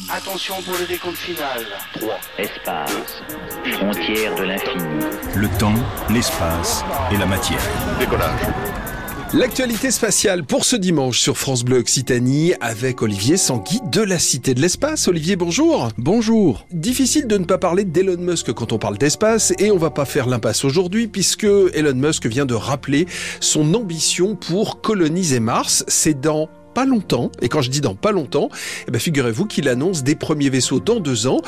Attention pour le décompte final. 3. Espace. Frontière de l'infini. Le temps, l'espace et la matière. Décollage. L'actualité spatiale pour ce dimanche sur France Bleu Occitanie avec Olivier Sanguy de la Cité de l'Espace. Olivier, bonjour. Bonjour. Difficile de ne pas parler d'Elon Musk quand on parle d'espace et on va pas faire l'impasse aujourd'hui puisque Elon Musk vient de rappeler son ambition pour coloniser Mars. C'est dans pas longtemps, et quand je dis dans pas longtemps, figurez-vous qu'il annonce des premiers vaisseaux dans 2 ans.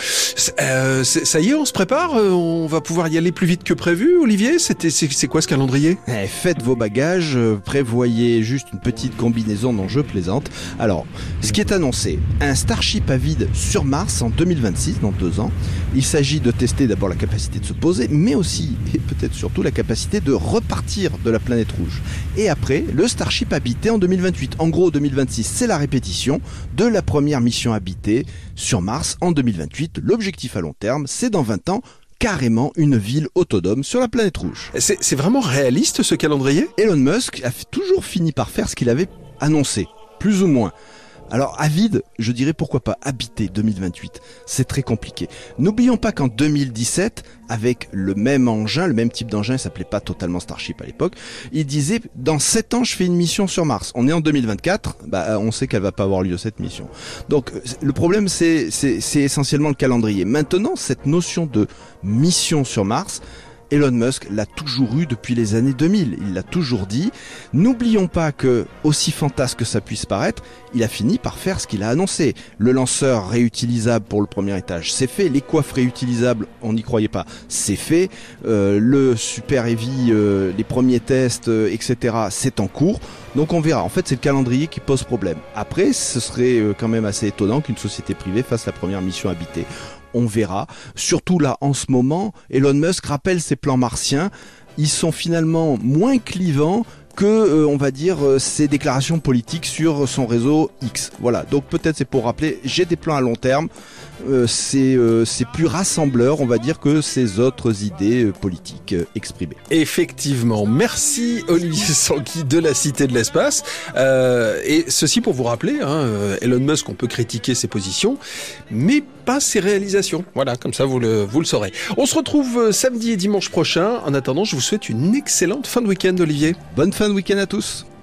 Ça y est, on se prépare, on va pouvoir y aller plus vite que prévu, Olivier. C'est quoi ce calendrier ? Faites vos bagages, prévoyez juste une petite combinaison dont je plaisante. Alors, ce qui est annoncé, un Starship à vide sur Mars en 2026, dans 2 ans. Il s'agit de tester d'abord la capacité de se poser, mais aussi, et peut-être surtout, la capacité de repartir de la planète rouge. Et après, le Starship habité en 2028. En gros, 2026, c'est la répétition de la première mission habitée sur Mars en 2028. L'objectif à long terme, c'est dans 20 ans, carrément une ville autonome sur la planète rouge. C'est vraiment réaliste ce calendrier ? Elon Musk a toujours fini par faire ce qu'il avait annoncé, plus ou moins. Alors, à vide, je dirais pourquoi pas habiter 2028. C'est très compliqué. N'oublions pas qu'en 2017, avec le même engin, le même type d'engin, il s'appelait pas totalement Starship à l'époque, il disait, dans 7 ans, je fais une mission sur Mars. On est en 2024, on sait qu'elle va pas avoir lieu cette mission. Donc, le problème, c'est essentiellement le calendrier. Maintenant, cette notion de mission sur Mars, Elon Musk l'a toujours eu depuis les années 2000, il l'a toujours dit. N'oublions pas que, aussi fantasque que ça puisse paraître, il a fini par faire ce qu'il a annoncé. Le lanceur réutilisable pour le premier étage, c'est fait. Les coiffes réutilisables, on n'y croyait pas, c'est fait. Le Super Heavy, les premiers tests, etc., c'est en cours. Donc on verra. En fait, c'est le calendrier qui pose problème. Après, ce serait quand même assez étonnant qu'une société privée fasse la première mission habitée. On verra. Surtout là, en ce moment, Elon Musk rappelle ses plans martiens. Ils sont finalement moins clivants que, on va dire, ses déclarations politiques sur son réseau X. Voilà. Donc peut-être c'est pour rappeler, j'ai des plans à long terme. C'est plus rassembleur, on va dire, que ces autres idées politiques exprimées. Effectivement. Merci Olivier Sanguy de la Cité de l'Espace. Et ceci pour vous rappeler, Elon Musk, on peut critiquer ses positions, mais pas ses réalisations. Voilà, comme ça vous le saurez. On se retrouve samedi et dimanche prochain. En attendant, je vous souhaite une excellente fin de week-end, Olivier. Bonne fin de week-end à tous.